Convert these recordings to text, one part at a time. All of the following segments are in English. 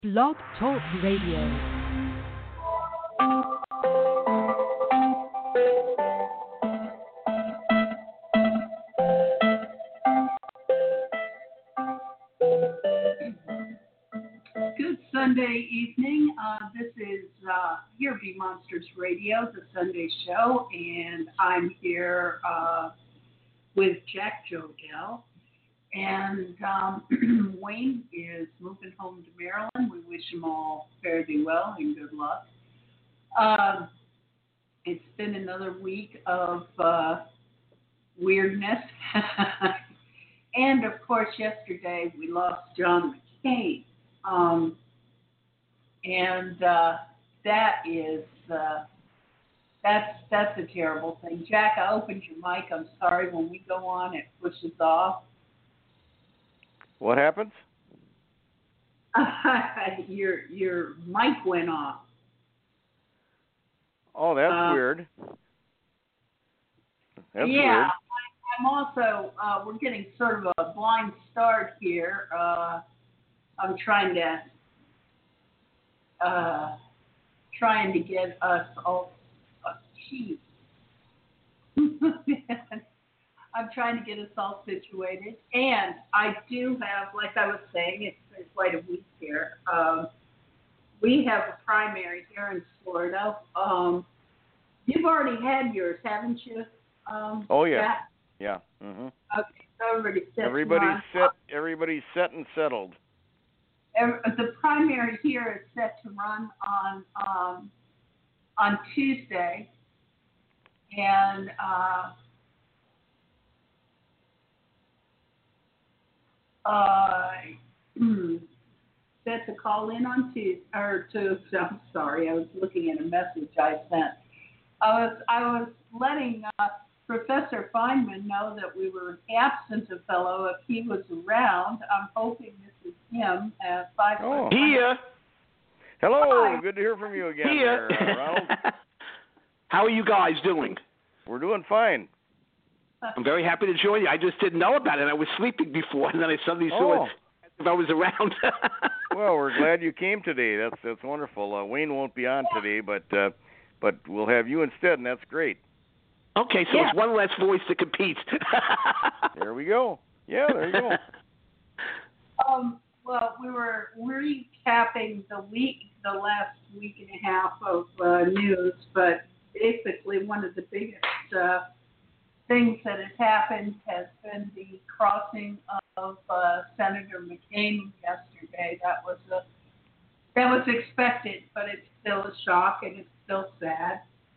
Blog Talk Radio. Good Sunday evening. This is Here Be Monsters Radio, the Sunday show, and I'm here with Jack Jodell. And Wayne is moving home to Maryland. We wish him all fairly well and good luck. It's been another week of weirdness. And, of course, yesterday we lost John McCain. That is, that's a terrible thing. Jack, I opened your mic. I'm sorry. When we go on, it pushes off. What happens? Your mic went off. Oh, that's weird. That's yeah, weird. I'm also, we're getting sort of a blind start here. I'm trying to get us all, I'm trying to get us all situated. And I do have, like I was saying, it's been quite a week here. We have a primary here in Florida. You've already had yours, haven't you? Oh, yeah. Jack? Yeah. Mm-hmm. Okay, so everybody's set and settled. The primary here is set to run on Tuesday. And set to call in on Tuesday, I'm sorry, I was looking at a message I sent. I was letting Professor Feynman know that we were absent a fellow if he was around. I'm hoping this is him at 5. Oh, here. Hello, Hi. Good to hear from you again, Here. there, Ronald. How are you guys doing? We're doing fine. I'm very happy to join you. I just didn't know about it. I was sleeping before, and then I suddenly saw it if I was around. Well, we're glad you came today. That's wonderful. Wayne won't be on today, but we'll have you instead, and that's great. Okay, so it's one less voice to compete. There we go. Yeah, there you go. Well, we were recapping the last week and a half of news, but basically one of the biggest things that has happened has been the crossing of Senator McCain yesterday. That was expected, but it's still a shock and it's still sad.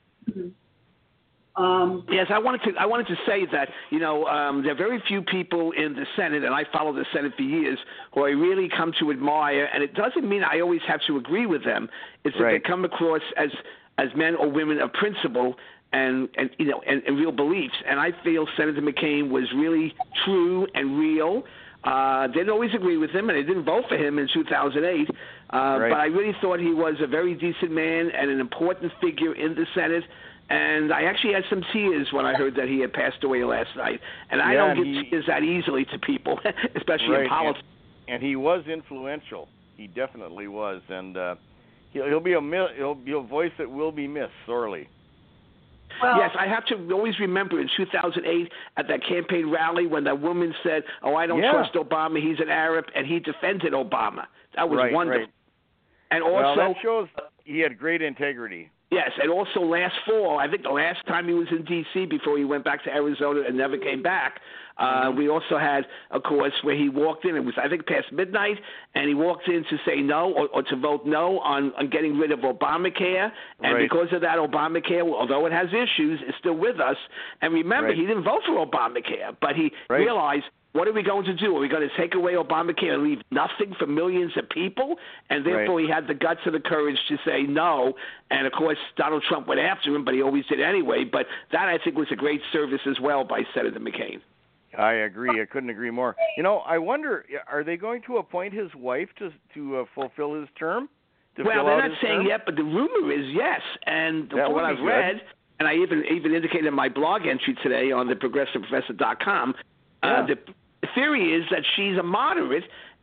Yes, I wanted to say that there are very few people in the Senate, and I follow the Senate for years, who I really come to admire. And it doesn't mean I always have to agree with them. It's that they come across as men or women of principle and real beliefs. And I feel Senator McCain was really true and real. Didn't always agree with him, and I didn't vote for him in 2008. But I really thought he was a very decent man and an important figure in the Senate. And I actually had some tears when I heard that he had passed away last night. And I don't get tears that easily to people, especially in politics. And he was influential. He definitely was. And he'll be a voice that will be missed sorely. Well, yes, I have to always remember in 2008 at that campaign rally when that woman said, I don't trust Obama, he's an Arab, and he defended Obama. That was wonderful. Right. And also, that shows he had great integrity. Yes, and also last fall, I think the last time he was in D.C. before he went back to Arizona and never came back, we also had, of course, where he walked in. It was, I think, past midnight, and he walked in to say no or to vote no on getting rid of Obamacare. And because of that, Obamacare, although it has issues, is still with us. And remember, he didn't vote for Obamacare, but he realized, what are we going to do? Are we going to take away Obamacare and leave nothing for millions of people? And therefore, he had the guts and the courage to say no. And, of course, Donald Trump went after him, but he always did anyway. But that, I think, was a great service as well by Senator McCain. I agree. I couldn't agree more. I wonder, are they going to appoint his wife to fulfill his term? Well, they're not saying yet, but the rumor is yes. And from what I've read, and I even indicated in my blog entry today on the progressiveprofessor.com, the theory is that she's a moderate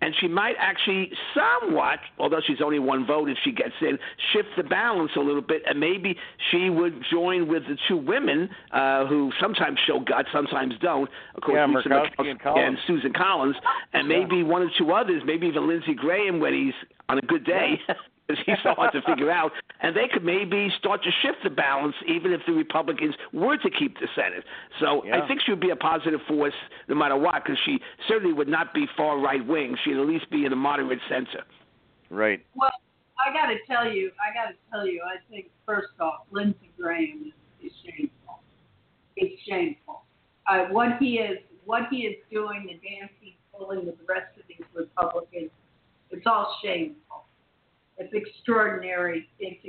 and she might actually somewhat, although she's only one vote if she gets in, shift the balance a little bit, and maybe she would join with the two women who sometimes show guts, sometimes don't. Of course, Lisa Murkowski and Susan Collins, and maybe one or two others, maybe even Lindsey Graham when he's on a good day. Because he's so hard to figure out, and they could maybe start to shift the balance even if the Republicans were to keep the Senate. So I think she would be a positive force no matter what, because she certainly would not be far right-wing. She'd at least be in the moderate center. Right. Well, I got to tell you, I think, first off, Lindsey Graham is shameful. It's shameful. What he is doing, the dance he's pulling with the rest of these Republicans, it's all shameful. It's extraordinary.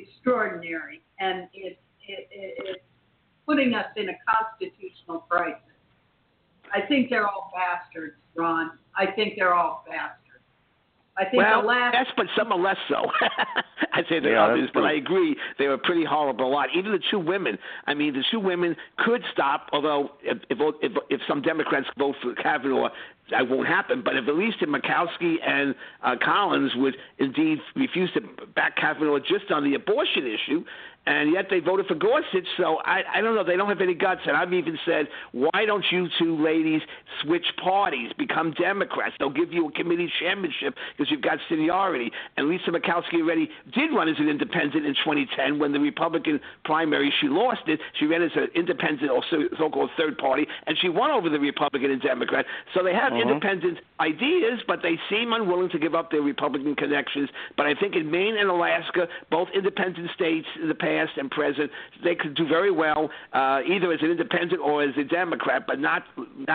And it's putting us in a constitutional crisis. I think they're all bastards, Ron. I think they're all bastards. I think yes, but some are less so. I'd say than others, but I agree they were pretty horrible. A lot. Even the two women. I mean, the two women could stop. Although if some Democrats vote for Kavanaugh, that won't happen. But if at least Murkowski and Collins would indeed refuse to back Kavanaugh just on the abortion issue, and yet they voted for Gorsuch. So I don't know. They don't have any guts. And I've even said, why don't you two ladies switch parties, become Democrats? They'll give you a committee chairmanship because you've got seniority. And Lisa Murkowski already did run as an independent in 2010 when the Republican primary, she lost it. She ran as an independent or so-called third party, and she won over the Republican and Democrat. So they have independent ideas, but they seem unwilling to give up their Republican connections. But I think in Maine and Alaska, both independent states in the past and present, they could do very well either as an independent or as a Democrat, but not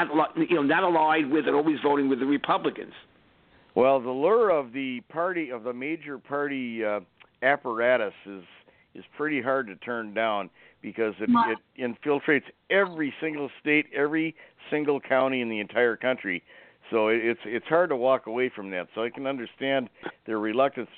allied with and always voting with the Republicans. Well, the lure of the major party apparatus is pretty hard to turn down because it infiltrates every single state, every single county in the entire country. So it's hard to walk away from that. So I can understand their reluctance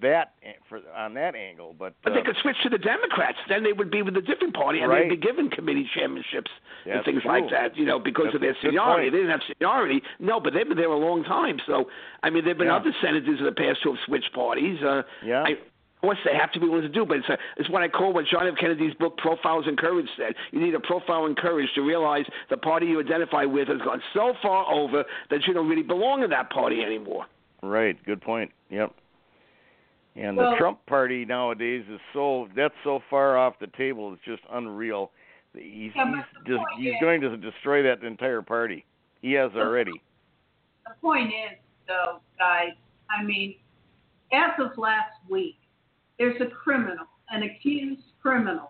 on that angle. But they could switch to the Democrats. Then they would be with a different party, and they'd be given committee chairmanships and things like that. Because of their seniority. They didn't have seniority. No, but they've been there a long time. So I mean, there've been other senators in the past who have switched parties. Of course, they have to be willing to do, but it's what I call what John F. Kennedy's book, Profiles in Courage, said. You need a profile in courage to realize the party you identify with has gone so far over that you don't really belong in that party anymore. Right. Good point. Yep. And the Trump party nowadays is so far off the table. It's just unreal. He's going to destroy that entire party. He has already. The point is, though, guys, I mean, as of last week, there's a criminal, an accused criminal.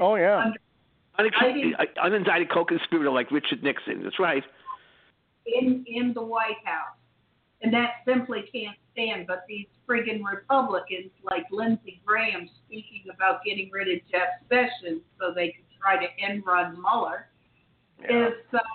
Unindicted co-conspirator like Richard Nixon. That's right. In the White House. And that simply can't stand. But these friggin' Republicans like Lindsey Graham speaking about getting rid of Jeff Sessions so they could try to end run Mueller it's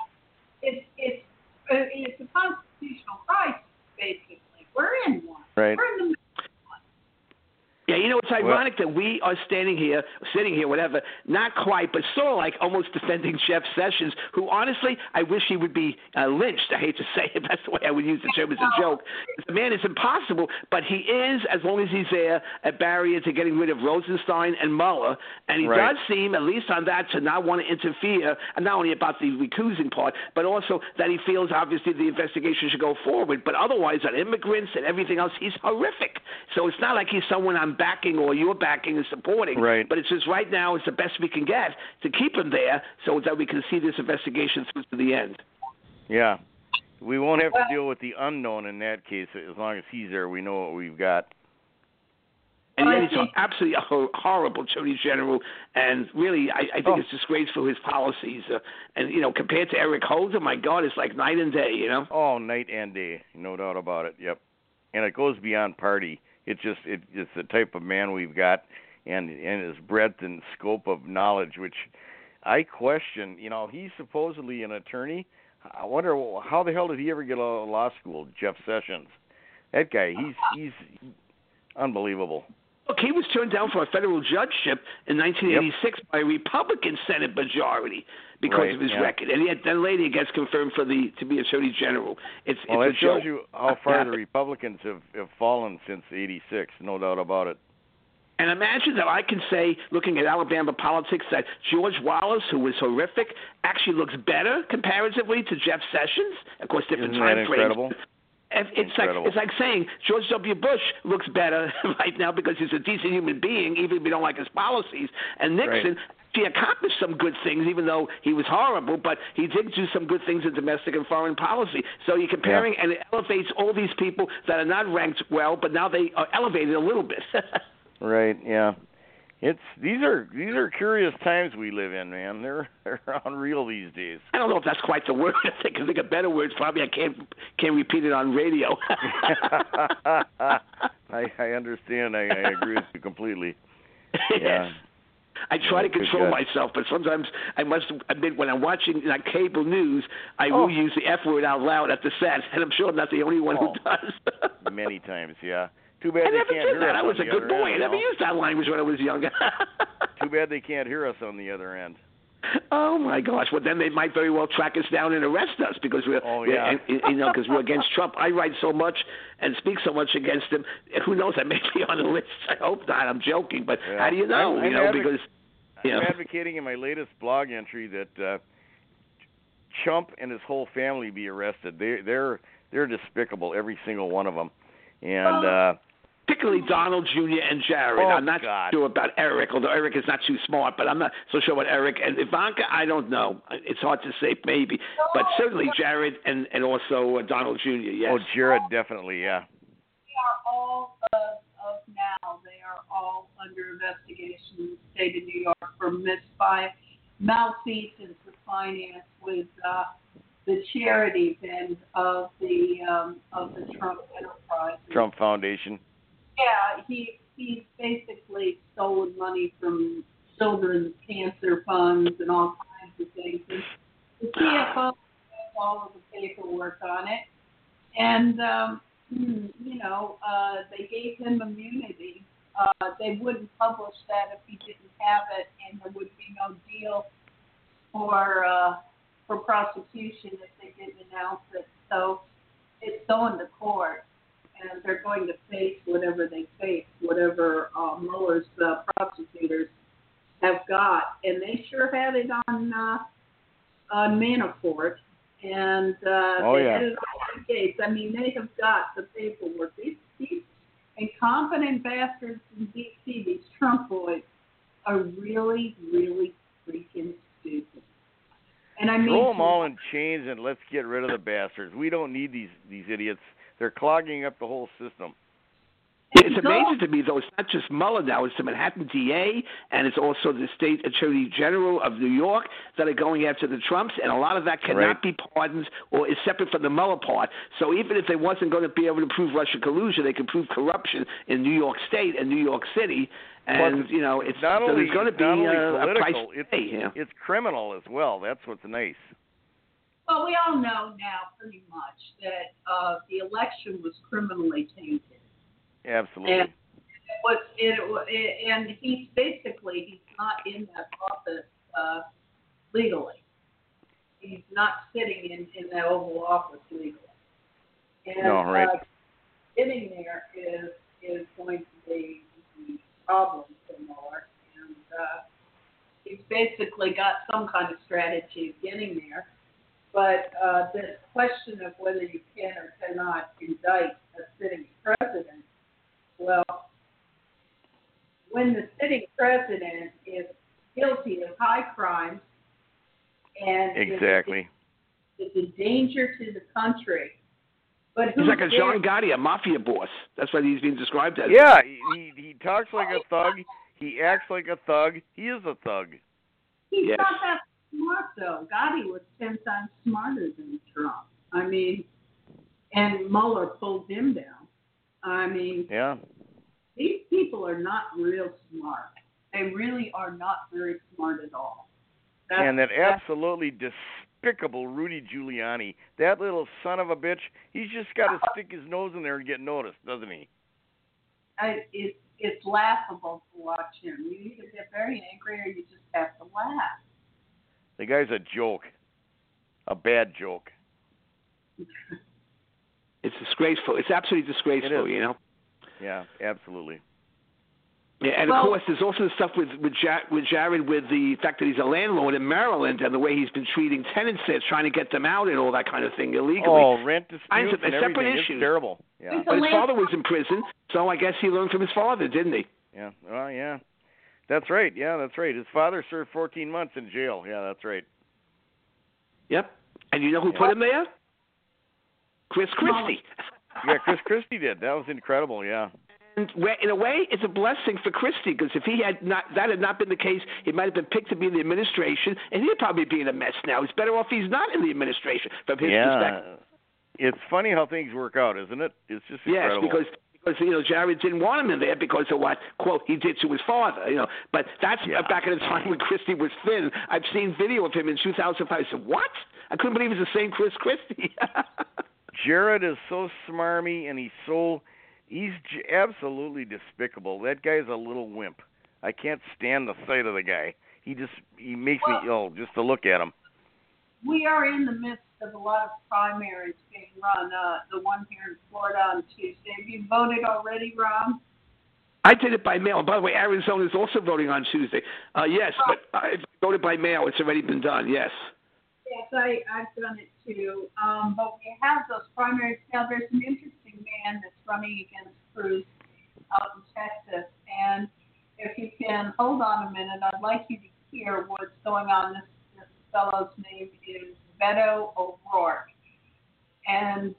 a constitutional crisis, basically. We're in one. Right. We're in the Yeah, it's ironic that we are sitting here, whatever, not quite, but sort of like almost defending Jeff Sessions, who honestly, I wish he would be lynched. I hate to say it. That's the way I would use the term as a joke. The man is impossible, but he is, as long as he's there, a barrier to getting rid of Rosenstein and Mueller. And he does seem, at least on that, to not want to interfere, and not only about the recusing part, but also that he feels, obviously, the investigation should go forward. But otherwise, on immigrants and everything else, he's horrific. So it's not like he's someone I'm backing or you're backing and supporting. Right. But it's just right now it's the best we can get to keep him there so that we can see this investigation through to the end. Yeah. We won't have to deal with the unknown in that case. As long as he's there, we know what we've got. And yet he's absolutely a horrible Attorney General, and really I think it's disgraceful his policies. And, compared to Eric Holder, my God, it's like night and day, Oh, night and day, no doubt about it, yep. And it goes beyond party. It's the type of man we've got, and his breadth and scope of knowledge, which I question. He's supposedly an attorney. I wonder how the hell did he ever get out of law school? Jeff Sessions, that guy, he's unbelievable. Well, he was turned down for a federal judgeship in 1986 by a Republican Senate majority because of his record, and yet then later he gets confirmed to be Attorney General. It's that shows joke. you how far the Republicans have fallen since '86, no doubt about it. And imagine that I can say, looking at Alabama politics, that George Wallace, who was horrific, actually looks better comparatively to Jeff Sessions. Of course, different Isn't that time frames. incredible? It's like saying George W. Bush looks better right now because he's a decent human being, even if we don't like his policies. And Nixon actually accomplished some good things, even though he was horrible, but he did do some good things in domestic and foreign policy. So you're comparing, and it elevates all these people that are not ranked well, but now they are elevated a little bit. Right, yeah. These are curious times we live in, man. They're unreal these days. I don't know if that's quite the word. I think a better word. Probably I can't repeat it on radio. I understand. I agree with you completely. Yeah. Yes. I try to control myself, but sometimes I must admit when I'm watching cable news, I will use the F word out loud at the set, and I'm sure I'm not the only one who does. Many times, yeah. Too bad I they never can't did hear that. us. I was a good boy. I never used that language when I was younger. Too bad they can't hear us on the other end. Oh my gosh! Well, then they might very well track us down and arrest us because we're because we're against Trump. I write so much and speak so much against him. Who knows? I may be on the list. I hope not. I'm joking, but how do you know? I'm advocating in my latest blog entry that Trump and his whole family be arrested. They're despicable, every single one of them, and. Particularly Donald Jr. and Jared. I'm not sure about Eric, although Eric is not too smart, but I'm not so sure about Eric. And Ivanka, I don't know. It's hard to say, maybe. But certainly Jared and also Donald Jr., yes. Oh, Jared, definitely, yeah. They are all, of now, they are all under investigation in the state of New York for malfeasance of finance with the charities and of the Trump enterprise. Trump Foundation. Yeah, he's basically stolen money from children's cancer funds and all kinds of things. And the CFO has all of the paperwork on it, and they gave him immunity. They wouldn't publish that if he didn't have it, and there would be no deal for prosecution if they didn't announce it. So it's going to court. And they're going to face whatever they face, whatever Mueller's prosecutors have got. And they sure had it on Manafort. And they had it on the case. I mean, they have got the paperwork. These incompetent bastards in D.C., these Trump boys, are really, really freaking stupid. And I mean, throw them all in chains and let's get rid of the bastards. We don't need these idiots. They're clogging up the whole system. It's amazing to me, though. It's not just Mueller now. It's the Manhattan DA, and it's also the state attorney general of New York that are going after the Trumps, and a lot of that cannot be pardoned or is separate from the Mueller part. So even if they wasn't going to be able to prove Russian collusion, they could prove corruption in New York State and New York City. And, it's not only going to be a price to pay. It's criminal as well. That's what's nice. Well, we all know now pretty much that the election was criminally tainted. Absolutely. And he's not in that office legally. He's not sitting in that Oval Office legally. And sitting there is going to be the problem for Mueller. And he's basically got some kind of strategy of getting there. But the question of whether you can or cannot indict a sitting president, well, when the sitting president is guilty of high crimes and is a danger to the country, but he's like a John Gotti, a mafia boss. That's what he's being described as. Yeah, he talks like a thug. He acts like a thug. He is a thug. He's not that smart, though. Gotti was 10 times smarter than Trump. I mean, and Mueller pulled him down. I mean, these people are not real smart. They really are not very smart at all. And that absolutely despicable Rudy Giuliani, that little son of a bitch, he's just got to stick his nose in there and get noticed, doesn't he? It's it's laughable to watch him. You either get very angry or you just have to laugh. The guy's a joke, a bad joke. It's disgraceful. It's absolutely disgraceful, you know. Yeah, absolutely. Yeah, and of course, there's also the stuff with Jared, with the fact that he's a landlord in Maryland and the way he's been treating tenants there, trying to get them out and all that kind of thing illegally. Oh, rent disputes and separate everything. issues. It's terrible. Yeah. But his father was in prison, so I guess he learned from his father, didn't he? Yeah. Well, yeah. That's right. Yeah, that's right. His father served 14 months in jail. Yeah, that's right. Yep. And you know who put him there? Chris Christie. Yeah, Chris Christie did. That was incredible. Yeah. And in a way, it's a blessing for Christie, because if that had not been the case, he might have been picked to be in the administration, and he'd probably be in a mess now. It's better off he's not in the administration from his perspective. It's funny how things work out, isn't it? It's just incredible. Yes, because Jared didn't want him in there because of what, quote, he did to his father. But that's back at the time when Christie was thin. I've seen video of him in 2005. I said, what? I couldn't believe it's the same Chris Christie. Jared is so smarmy, and he's absolutely despicable. That guy's a little wimp. I can't stand the sight of the guy. He makes me ill just to look at him. We are in the midst of a lot of primaries being run. The one here in Florida on Tuesday. Have you voted already, Rob? I did it by mail. By the way, Arizona is also voting on Tuesday. Yes, but I voted by mail. It's already been done. Yes. Yes, I've done it too. But we have those primaries now. There's an interesting man that's running against Cruz out in Texas. And if you can hold on a minute, I'd like you to hear what's going on. This fellow's name is Beto O'Rourke. And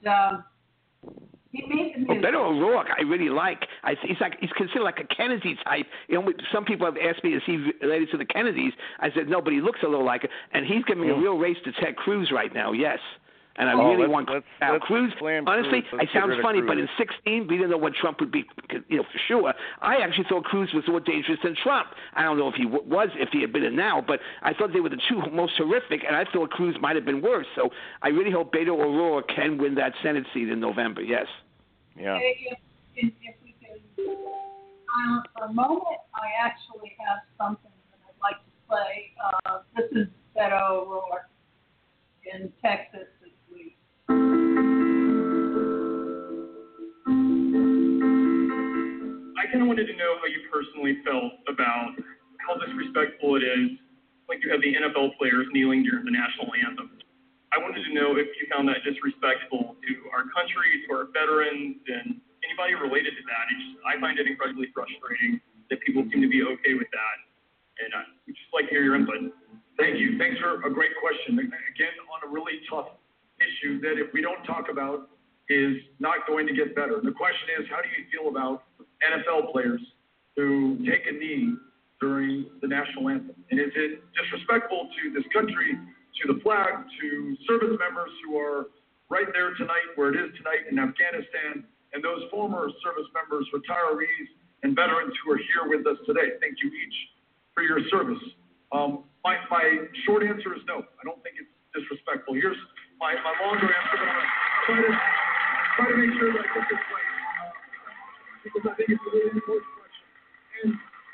he made the news. Beto O'Rourke, I really like. He's considered like a Kennedy type. Some people have asked me, is he related to the Kennedys? I said, no, but he looks a little like it. And he's giving a real race to Ted Cruz right now, yes. And I really want Cruz. Honestly, it sounds funny, but in 2016, we didn't know what Trump would be, for sure. I actually thought Cruz was more dangerous than Trump. I don't know if he if he had been in now, but I thought they were the two most horrific, and I thought Cruz might have been worse. So I really hope Beto O'Rourke can win that Senate seat in November, yes. Yeah. If we can silence for a moment, I actually have something that I'd like to play. This is Beto O'Rourke in Texas this week. I kind of wanted to know how you personally felt about how disrespectful it is, like you have the NFL players kneeling during the national anthem. I wanted to know if you found that disrespectful to our country, to our veterans, and anybody related to that. I find it incredibly frustrating that people seem to be okay with that. And I'd just like to hear your input. Thank you. Thanks for a great question. Again, on a really tough issue that if we don't talk about is not going to get better. The question is, how do you feel about NFL players who take a knee during the national anthem? And is it disrespectful to this country, to the flag, to service members who are right there tonight, where it is tonight in Afghanistan, and those former service members, retirees, and veterans who are here with us today? Thank you each for your service. My short answer is no. I don't think it's disrespectful. Here's my longer answer, but I'm going to try to make sure that I get this right, because I think it's a really important question. And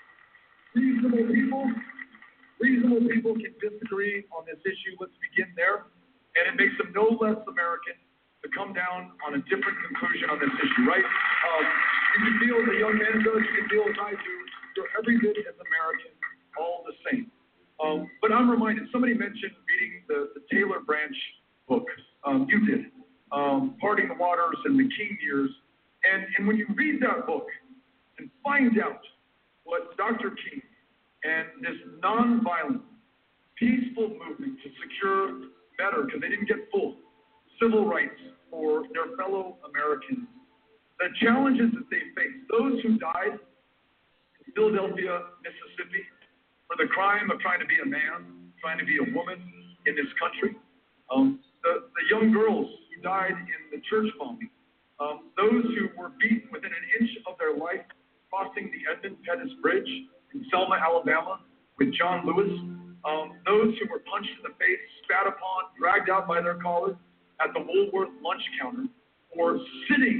reasonable people can disagree on this issue. Let's begin there. And it makes them no less American to come down on a different conclusion on this issue, right? You can feel as a young man does, you can feel as I do. You're every bit as American, all the same. But I'm reminded, somebody mentioned reading the Taylor Branch book. You did. Parting the Waters and the King Years. And when you read that book and find out what Dr. King and this nonviolent, peaceful movement to secure better, because they didn't get full, civil rights for their fellow Americans, the challenges that they faced, those who died in Philadelphia, Mississippi, for the crime of trying to be a man, trying to be a woman in this country, the young girls who died in the church bombing, those who were beaten within an inch of their life crossing the Edmund Pettus Bridge in Selma, Alabama, with John Lewis, those who were punched in the face, spat upon, dragged out by their collars at the Woolworth lunch counter, or sitting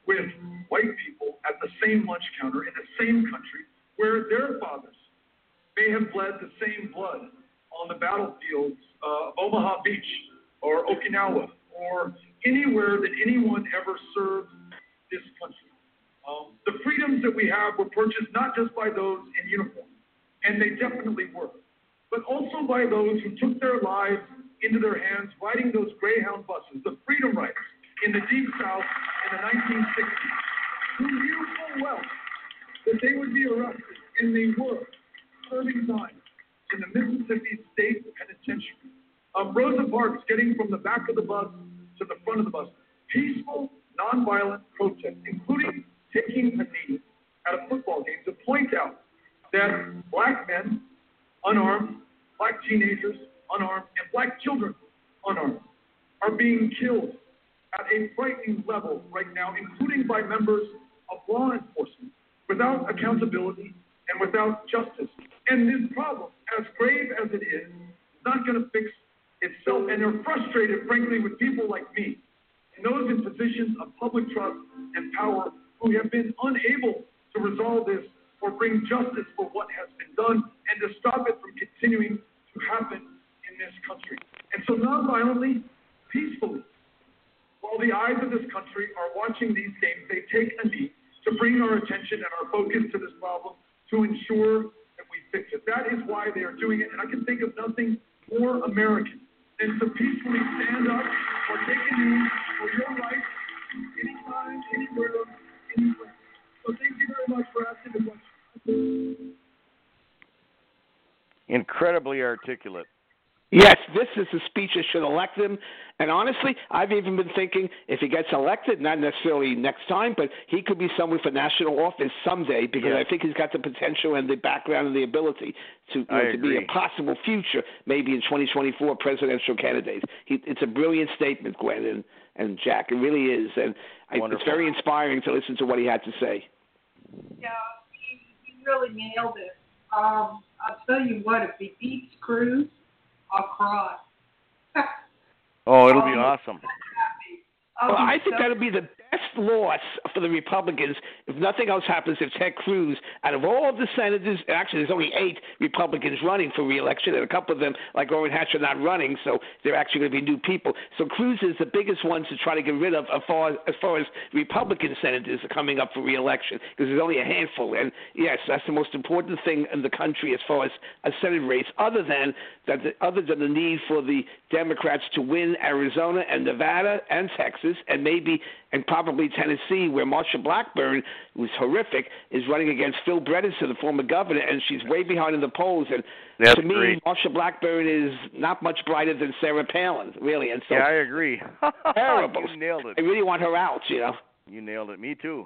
with white people at the same lunch counter in the same country where their fathers may have bled the same blood on the battlefields of Omaha Beach or Okinawa or anywhere that anyone ever served this country. The freedoms that we have were purchased not just by those in uniform, and they definitely were, but also by those who took their lives into their hands riding those Greyhound buses, the Freedom Riders in the Deep South in the 1960s, who knew full well that they would be arrested, and they were, serving time in the Mississippi State Penitentiary. Rosa Parks getting from the back of the bus to the front of the bus. Peaceful, nonviolent protest, including taking a knee at a football game to point out that black men, unarmed, black teenagers, unarmed, and black children, unarmed, are being killed at a frightening level right now, including by members of law enforcement, without accountability and without justice. And this problem, as grave as it is not going to fix itself. And they're frustrated, frankly, with people like me and those in positions of public trust and power who have been unable to resolve this or bring justice for what has been done and to stop it from continuing to happen in this country. And so nonviolently, peacefully, while the eyes of this country are watching these games, they take a knee to bring our attention and our focus to this problem to ensure that we fix it. That is why they are doing it, and I can think of nothing more American than to peacefully stand up or take a knee for your rights anytime, anywhere, anywhere. So thank you very much for asking the question. Incredibly articulate. Yes, this is the speech that should elect him. And honestly, I've even been thinking if he gets elected, not necessarily next time, but he could be someone for national office someday because I think he's got the potential and the background and the ability to be a possible future, maybe in 2024 presidential candidate. It's a brilliant statement, Gwen and Jack. It really is. And it's very inspiring to listen to what he had to say. Yeah, he really nailed it. I'll tell you what, if he beats Cruz, I'll cry. Oh, it'll be awesome. Well, I think that'll be the best loss for the Republicans if nothing else happens. If Ted Cruz, out of all the senators, actually there's only 8 Republicans running for re-election, and a couple of them, like Orrin Hatch, are not running, so they're actually going to be new people. So Cruz is the biggest one to try to get rid of as far as Republican senators are coming up for re-election, because there's only a handful. And yes, that's the most important thing in the country as far as a Senate race, other than the need for the Democrats to win Arizona and Nevada and Texas and probably Tennessee, where Marsha Blackburn, who's horrific, is running against Phil Bredesen, the former governor, and she's way behind in the polls. And to me, great. Marsha Blackburn is not much brighter than Sarah Palin, really. And so I agree. Terrible. You nailed it. I really want her out, You nailed it. Me too.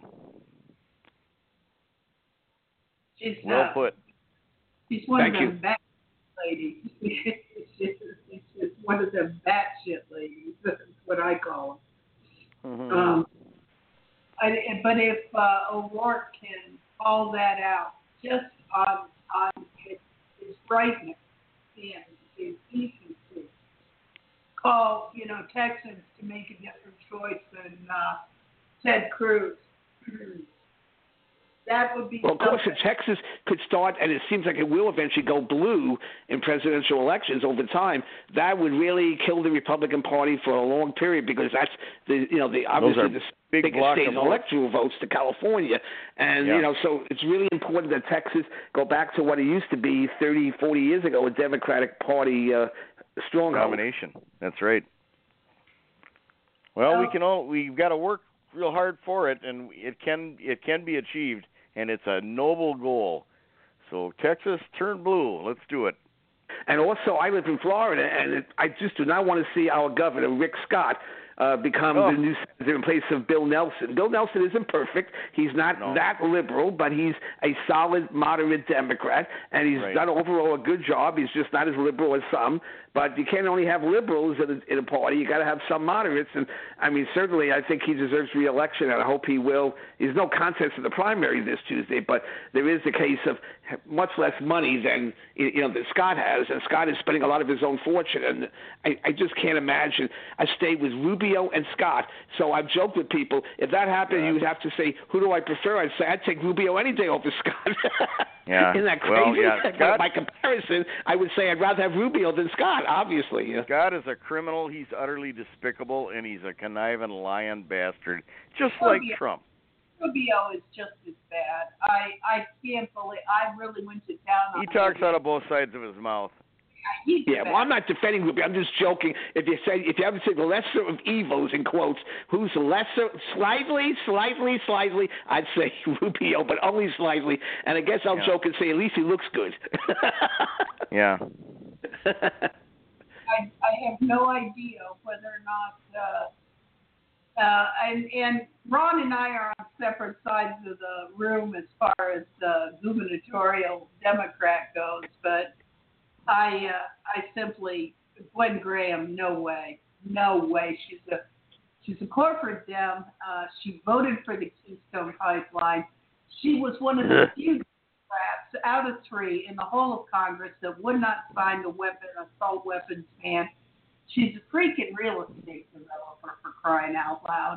She's well put. She's one of them bat ladies. She's one of them batshit ladies. That's what I call them. Mm-hmm. But if O'Rourke can call that out just on his brightness and his decency, call Texans to make a different choice than Ted Cruz. That would be. Well, of course, if Texas could start, and it seems like it will eventually go blue in presidential elections over time, that would really kill the Republican Party for a long period, because that's obviously the biggest state in electoral votes to California. And, so it's really important that Texas go back to what it used to be 30, 40 years ago, a Democratic Party stronghold. Combination. That's right. Well, we've got to work real hard for it, and it can be achieved, and it's a noble goal. So Texas, turn blue. Let's do it. And also, I live in Florida, and I just do not want to see our governor, Rick Scott, become the new senator in place of Bill Nelson. Bill Nelson isn't perfect. He's not that liberal, but he's a solid, moderate Democrat, and he's done overall a good job. He's just not as liberal as some. But you can't only have liberals in a party. You got to have some moderates. And I mean, certainly, I think he deserves re-election, and I hope he will. There's no contest in the primary this Tuesday, but there is the case of much less money than that Scott has, and Scott is spending a lot of his own fortune. And I just can't imagine a state with Ruby Rubio and Scott. So I've joked with people, if that happened, you would have to say, who do I prefer? I'd say I'd take Rubio any day over Scott. Yeah. Isn't that crazy? Well, yeah. Scott, by comparison, I would say I'd rather have Rubio than Scott, obviously. Yeah. Scott is a criminal. He's utterly despicable, and he's a conniving, lying bastard, just like Trump. Rubio is just as bad. I can't believe. I really went to town on He talks out of both sides of his mouth. Yeah, well, I'm not defending Rubio. I'm just joking. If you have to say the lesser of evils in quotes, who's lesser, slightly, I'd say Rubio, but only slightly. And I guess I'll joke and say at least he looks good. Yeah. I have no idea whether or not. And Ron and I are on separate sides of the room as far as the gubernatorial Democrat goes, but I simply, Gwen Graham, no way. She's a corporate Dem. She voted for the Keystone Pipeline. She was one of the few Democrats out of 3 in the whole of Congress that would not sign the assault weapons ban. She's a freaking real estate developer, for crying out loud.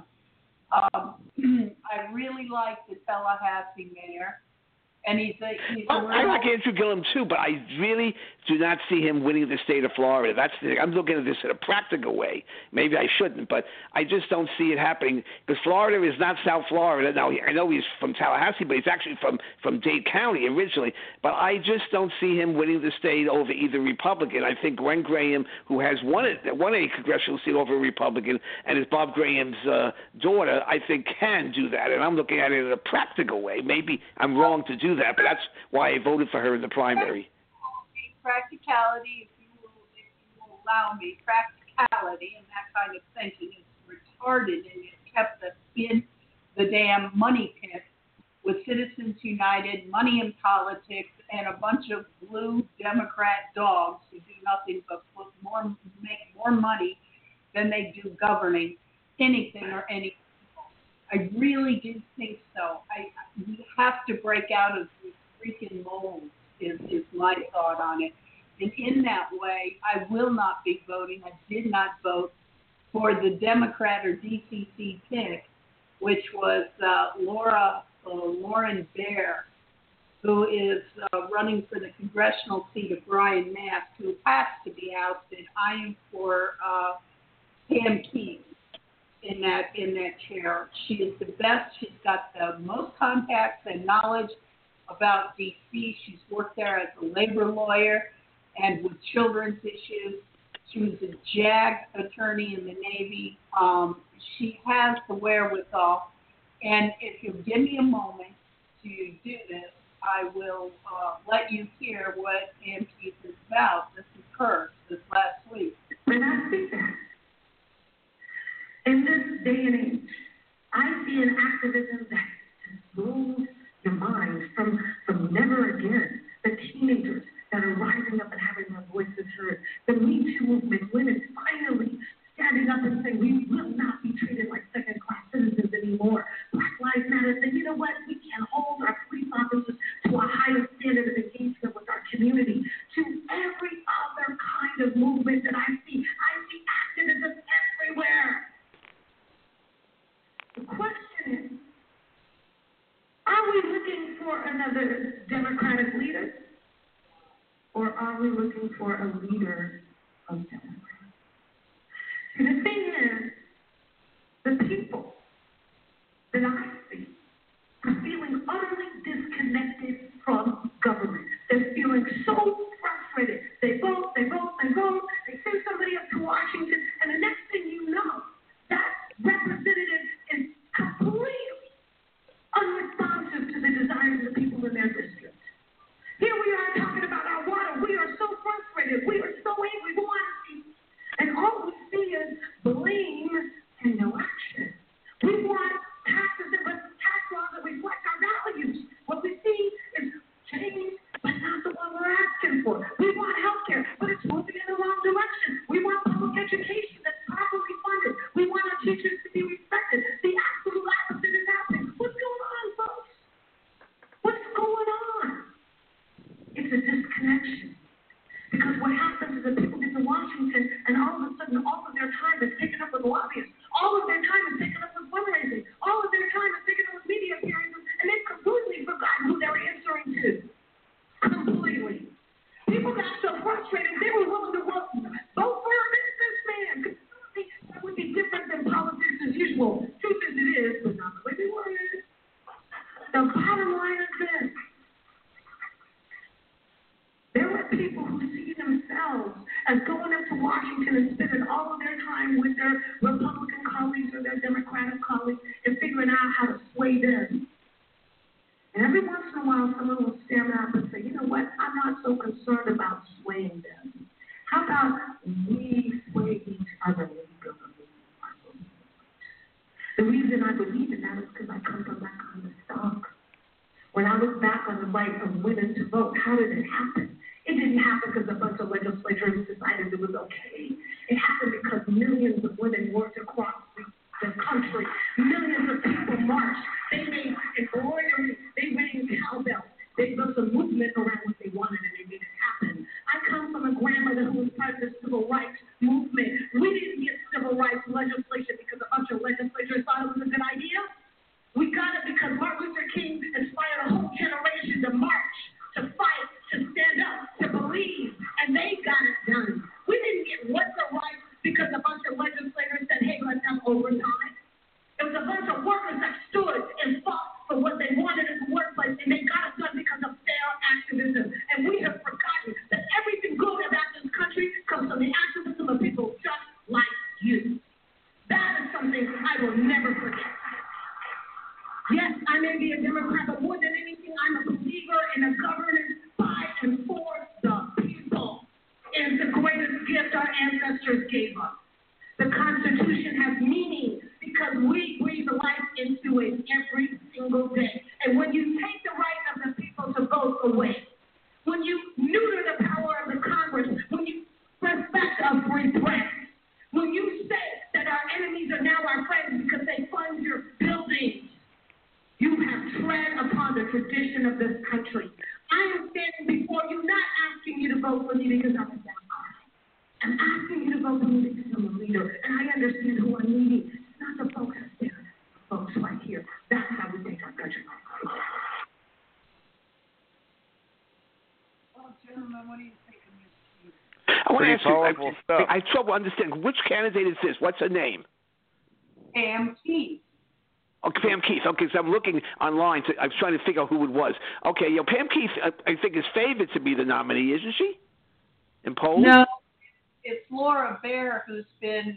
I really like the Tallahassee mayor. And he's I like Andrew Gillum too, but I really do not see him winning the state of Florida. That's I'm looking at this in a practical way. Maybe I shouldn't, but I just don't see it happening because Florida is not South Florida. Now I know he's from Tallahassee, but he's actually from Dade County originally. But I just don't see him winning the state over either Republican. I think Gwen Graham, who has won a congressional seat over a Republican, and is Bob Graham's daughter, I think can do that. And I'm looking at it in a practical way. Maybe I'm wrong to do that, but that's why I voted for her in the primary. Practicality, if you will allow me, practicality and that kind of thinking is retarded, and it kept us in the damn money pit with Citizens United, money in politics, and a bunch of blue Democrat dogs who do nothing but make more money than they do governing anything or any. I really do think so. We have to break out of these freaking molds is my thought on it. And in that way, I will not be voting. I did not vote for the Democrat or DCC pick, which was Lauren Baer, who is running for the congressional seat of Brian Mast, who has to be ousted. I am for Pam Keene in that chair. She is the best. She's got the most contacts and knowledge about D.C. She's worked there as a labor lawyer and with children's issues. She was a JAG attorney in the Navy. She has the wherewithal. And if you'll give me a moment to do this, I will let you hear what Pam Keene is about. This is her this last week. When I see that, in this day and age, I see an activism that blows your mind from never again. The teenagers that are rising up and having their voices heard. The Me Too movement, women finally standing up and saying we will not be treated like second-class citizens anymore. Black Lives Matter saying, you know what, we can hold our police officers to a higher standard of engagement with our community. To every other kind of movement that I see activism everywhere. The question is, are we looking for another Democratic leader? Or are we looking for a leader of Democrats? See, the thing is, the people that I see are feeling utterly disconnected from government. They're feeling so frustrated. They vote. They send somebody up to Washington, and the next thing you know, that representative is completely unresponsive to the desires of the people in their district. Here we are talking about our water. We are so frustrated. We are so angry. We want to see. And all we see is blame and no action. We want taxes and tax laws that reflect our values. What we see is change, but not the one we're asking for. We want health care, but it's moving in the wrong direction. We want public education that's properly funded. We want our teachers to be respected. The absolute opposite is happening. What's going on, folks? What's going on? It's a disconnection. Because what happens is that people get to Washington and all of a sudden all of their time is taken up with lobbyists as going up to Washington and spending all of their time with their Republican colleagues or their Democratic colleagues and figuring out how to sway them. And every once in a while, someone will stand up and say, you know what, I'm not so concerned about swaying them. How about we sway each other when we build a movement? The reason I believe in that is because I come from that kind of stock. When I look back on the right of women to vote, how did it happen? It didn't happen because a bunch of legislators decided it was okay. It happened because millions of women worked across the country. Millions of people marched. They made embroidery. They rang cowbells. They built a movement around what they wanted, and they made it happen. I come from a grandmother who was part of the civil rights movement. We didn't get civil rights legislation because a bunch of legislators thought it was a good idea. We got it because Martin Luther King inspired a whole generation to march, to fight, to stand up, to believe, and they got it done. We didn't get worker rights because a bunch of legislators said, hey, let's have overtime. It was a bunch of workers that stood and fought for what they wanted in the workplace, and they got it done because of fair activism. And we have forgotten that everything good about this country comes from the activism of people just like you. That is something I will never forget. Yes, I may be a Democrat, but more than anything, I'm a believer in a governance by and for the people. It's the greatest gift our ancestors gave us. The Constitution has meaning because we breathe life into it every single day. And when you take the right of the people to vote away, when you neuter the power of the Congress, when you respect a free press, when you say that our enemies are now our friends because they fund your buildings, you have tread upon the tradition of this country. I am standing before you not asking you to vote for me because I'm a Democrat. I'm asking you to vote for me because I'm a leader, and I understand who I'm leading. It's not the folks up there, the folks right here. That's how we take our country. Well, gentlemen, what do you think of this? I want to ask powerful you, stuff. I have trouble understanding. Which candidate is this? What's her name? Pam Keith. Okay, Pam Keith. Okay, so I'm looking online. I was trying to figure out who it was. Okay, Pam Keith, I think, is favored to be the nominee, isn't she? In polls? No, it's Laura Baer who's been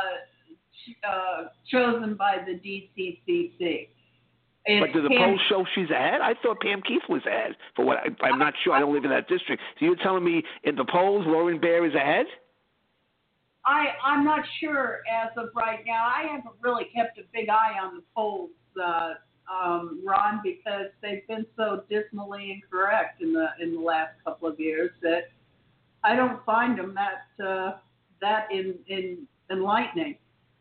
chosen by the DCCC. But do the polls show she's ahead? I thought Pam Keith was ahead. For what I'm not sure. I don't live in that district. So you're telling me in the polls, Lauren Baer is ahead? I'm not sure as of right now. I haven't really kept a big eye on the polls, Ron, because they've been so dismally incorrect in the last couple of years that I don't find them that enlightening.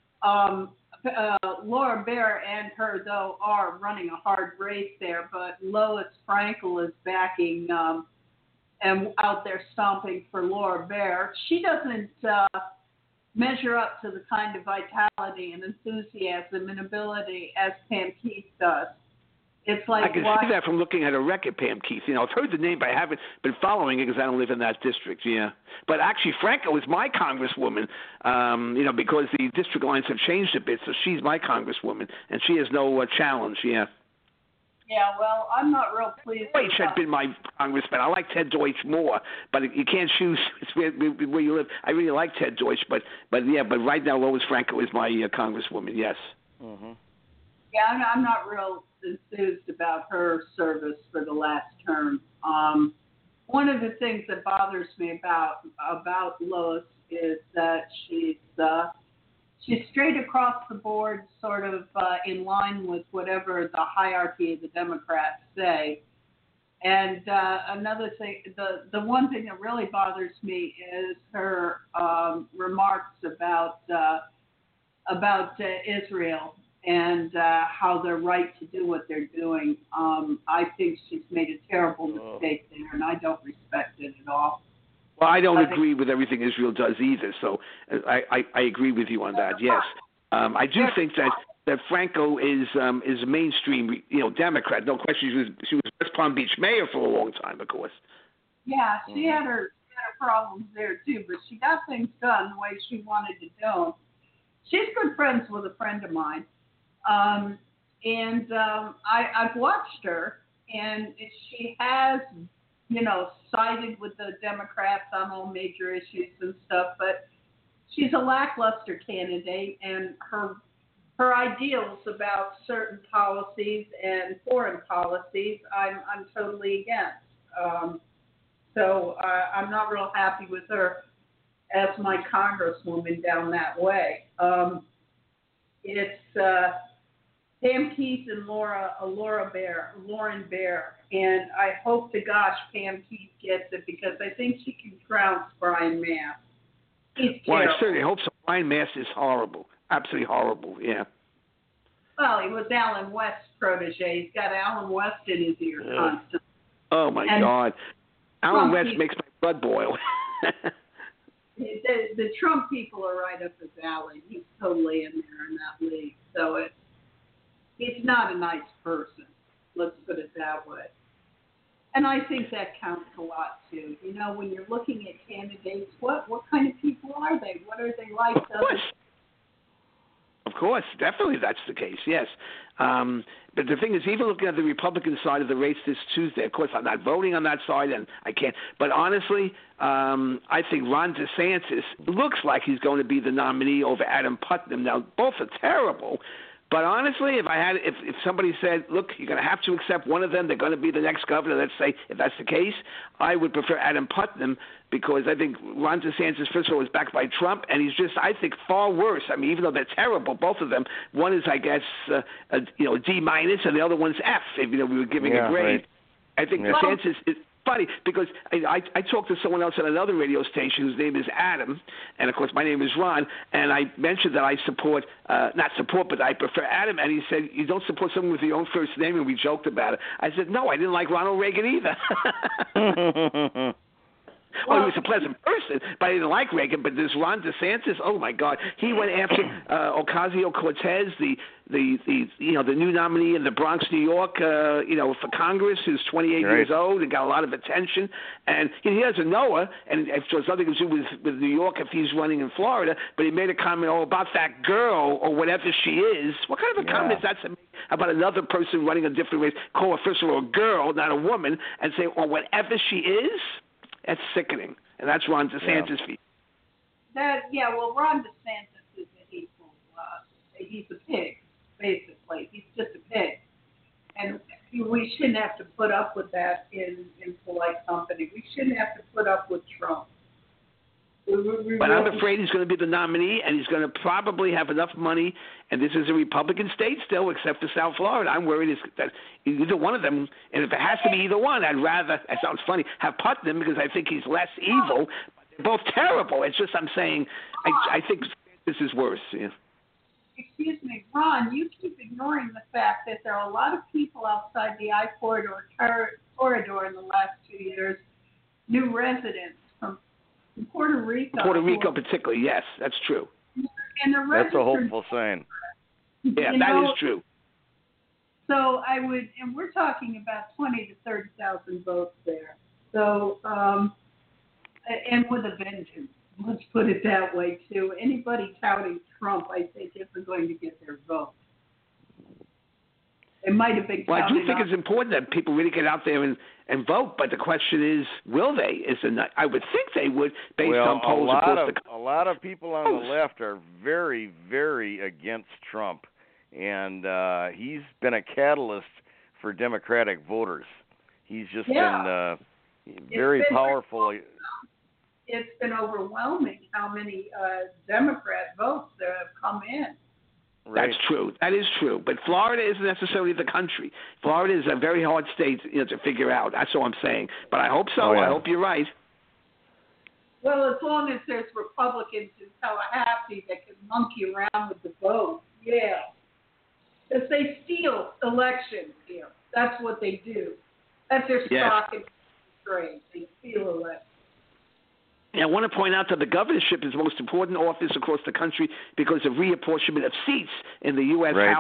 Laura Baer and her, though, are running a hard race there, but Lois Frankel is backing and out there stomping for Laura Baer. She doesn't measure up to the kind of vitality and enthusiasm and ability as Pam Keith does. It's like I can see that from looking at her record, Pam Keith. I've heard the name, but I haven't been following it because I don't live in that district. Yeah, but actually, Franco is my congresswoman. Because the district lines have changed a bit, so she's my congresswoman, and she has no challenge. Yeah. Yeah, well, I'm not real pleased. Deutsch had been my congressman. I like Ted Deutsch more, but you can't choose. It's where you live. I really like Ted Deutsch, but right now Lois Franco is my congresswoman. Yes. Mm-hmm. Yeah, I'm not real enthused about her service for the last term. One of the things that bothers me about Lois is that she's straight across the board, sort of in line with whatever the hierarchy of the Democrats say. And another thing, the one thing that really bothers me is her remarks about Israel and how they're right to do what they're doing. I think she's made a terrible mistake there, and I don't respect it at all. Well, I don't agree with everything Israel does either, so I agree with you on that. Yes, I do think that Franco is a mainstream, Democrat. No question, she was West Palm Beach mayor for a long time, of course. Yeah, she had her problems there too, but she got things done the way she wanted to do them. She's good friends with a friend of mine, and I've watched her, and she has sided with the Democrats on all major issues and stuff, but she's a lackluster candidate, and her ideals about certain policies and foreign policies, I'm totally against. So I'm not real happy with her as my congresswoman down that way. It's Pam Keith and Lauren Baer, and I hope to gosh Pam Keith gets it because I think she can trounce Brian Mast. Well, I certainly hope so. Brian Mast is horrible, absolutely horrible. Yeah. Well, he was Alan West's protege. He's got Alan West in his ear constantly. Oh my God, Alan West makes my blood boil. The Trump people are right up his alley. He's totally in there in that league. So he's not a nice person. Let's put it that way. And I think that counts a lot too. When you're looking at candidates, what kind of people are they? What are they like? Of course, definitely that's the case, yes. But the thing is, even looking at the Republican side of the race this Tuesday, of course, I'm not voting on that side, and I can't. But honestly, I think Ron DeSantis looks like he's going to be the nominee over Adam Putnam. Now, both are terrible. But honestly, if somebody said, look, you're going to have to accept one of them, they're going to be the next governor, let's say, if that's the case, I would prefer Adam Putnam because I think Ron DeSantis, first of all, is backed by Trump, and he's just, I think, far worse. I mean, even though they're terrible, both of them, one is, I guess, a D minus, and the other one's F, if we were giving a grade. Right. I think DeSantis is funny because I talked to someone else at another radio station whose name is Adam, and of course my name is Ron, and I mentioned that I support, not support, but I prefer Adam, and he said, you don't support someone with your own first name, and we joked about it. I said, no, I didn't like Ronald Reagan either. Well, he was a pleasant person, but I didn't like Reagan. But this Ron DeSantis, oh my God, he went after Ocasio-Cortez, the new nominee in the Bronx, New York, for Congress, who's 28 years old and got a lot of attention. And he doesn't know her, and it has nothing to do with New York if he's running in Florida. But he made a comment about that girl or whatever she is. What kind of a comment is that to make about another person running a different race? Call her first of all a girl, not a woman, and say, whatever she is. That's sickening, and that's Ron DeSantis' feet. Ron DeSantis is a hateful. He's a pig, basically. He's just a pig, and we shouldn't have to put up with that in polite company. We shouldn't have to put up with Trump. But I'm afraid he's going to be the nominee, and he's going to probably have enough money, and this is a Republican state still, except for South Florida. I'm worried that either one of them, and if it has to be either one, I'd rather, that sounds funny, have Putnam because I think he's less evil. They're both terrible. It's just I'm saying I think this is worse. Yeah. Excuse me, Ron, you keep ignoring the fact that there are a lot of people outside the I-corridor in the last 2 years, new residents. In Puerto Rico, particularly, yes, that's true. And that's a hopeful sign. Yeah, that is true. So and we're talking about 20 to 30,000 votes there. So, and with a vengeance, let's put it that way too. Anybody touting Trump, I think, isn't going to get their vote. It might have been. Well, I do think it's important that people really get out there and vote, but the question is, will they? I would think they would, based on polls across the country. A lot of people on the left are very, very against Trump, and he's been a catalyst for Democratic voters. He's just been very powerful. It's been overwhelming how many Democrat votes there have come in. Right. That's true. That is true. But Florida isn't necessarily the country. Florida is a very hard state to figure out. That's all I'm saying. But I hope so. I hope you're right. Well, as long as there's Republicans in Tallahassee that can monkey around with the vote, because they steal elections here. That's what they do. That's their stock and trade. They steal elections. I want to point out that the governorship is the most important office across the country because of reapportionment of seats in the U.S. House and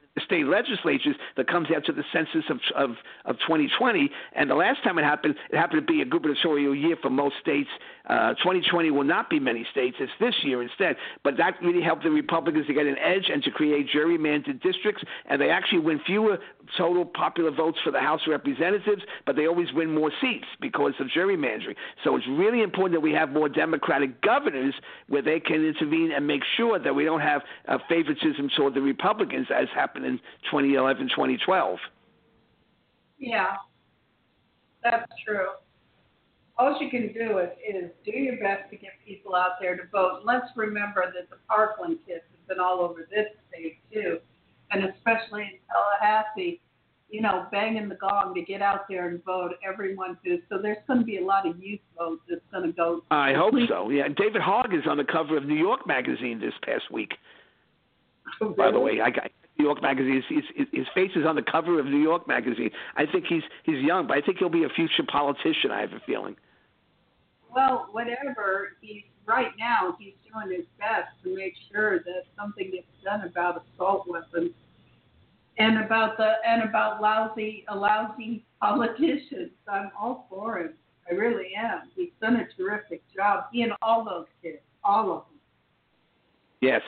state legislatures that comes out to the census of 2020. And the last time it happened to be a gubernatorial year for most states. 2020 will not be many states. It's this year instead. But that really helped the Republicans to get an edge and to create gerrymandered districts. And they actually win fewer total popular votes for the House of Representatives, but they always win more seats because of gerrymandering. So it's really important that we have more Democratic governors where they can intervene and make sure that we don't have favoritism toward the Republicans as happened in 2011, 2012. Yeah, that's true. All you can do is do your best to get people out there to vote. Let's remember that the Parkland kids have been all over this state, too, and especially in Tallahassee, you know, banging the gong to get out there and vote, everyone who. So there's going to be a lot of youth votes that's going to go. I hope so, yeah. David Hogg is on the cover of New York Magazine this past week. Really? By the way, I got New York Magazine. His face is on the cover of New York Magazine. I think he's young, but I think he'll be a future politician, I have a feeling. Well, whatever, right now he's doing his best to make sure that something gets done about assault weapons and about lousy politicians. I'm all for him. I really am. He's done a terrific job. He and all those kids, all of them. Yes.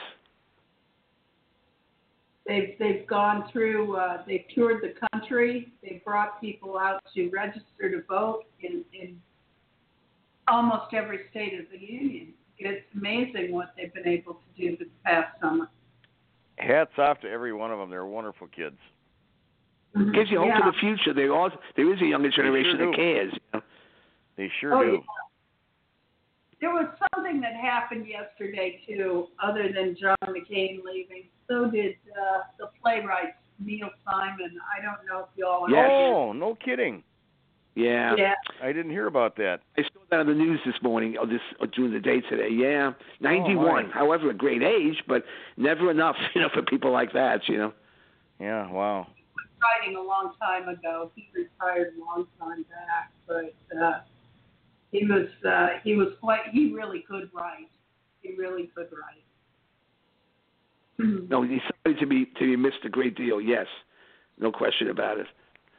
They've gone through. They've toured the country. They've brought people out to register to vote in almost every state of the union. It's amazing what they've been able to do this past summer. Hats off to every one of them. They're wonderful kids. Mm-hmm. Gives you hope for the future. There is a younger generation that cares. You know? They sure do. Yeah. There was something that happened yesterday, too, other than John McCain leaving. So did the playwright, Neil Simon. I don't know if you all Yes. Oh, no kidding. Yeah. I didn't hear about that. I saw that on the news this morning, or during the day today. Yeah, 91. However, a great age, but never enough, for people like that, Yeah, wow. Writing a long time ago. He retired a long time back, but he really could write. He really could write. No, he's somebody to be missed a great deal. Yes, no question about it.